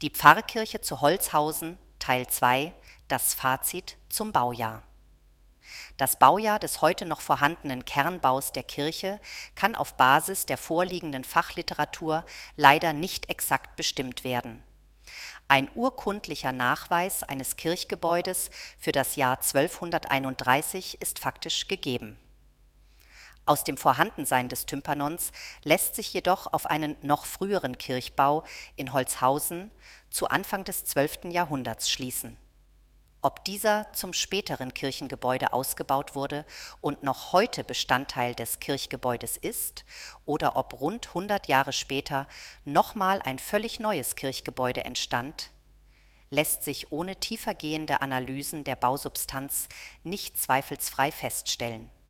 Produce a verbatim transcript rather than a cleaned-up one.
Die Pfarrkirche zu Holzhausen, Teil zwei, das Fazit zum Baujahr. Das Baujahr des heute noch vorhandenen Kernbaus der Kirche kann auf Basis der vorliegenden Fachliteratur leider nicht exakt bestimmt werden. Ein urkundlicher Nachweis eines Kirchgebäudes für das Jahr zwölfhunderteinunddreißig ist faktisch gegeben. Aus dem Vorhandensein des Tympanons lässt sich jedoch auf einen noch früheren Kirchbau in Holzhausen zu Anfang des zwölften Jahrhunderts schließen. Ob dieser zum späteren Kirchengebäude ausgebaut wurde und noch heute Bestandteil des Kirchgebäudes ist oder ob rund hundert Jahre später nochmal ein völlig neues Kirchgebäude entstand, lässt sich ohne tiefergehende Analysen der Bausubstanz nicht zweifelsfrei feststellen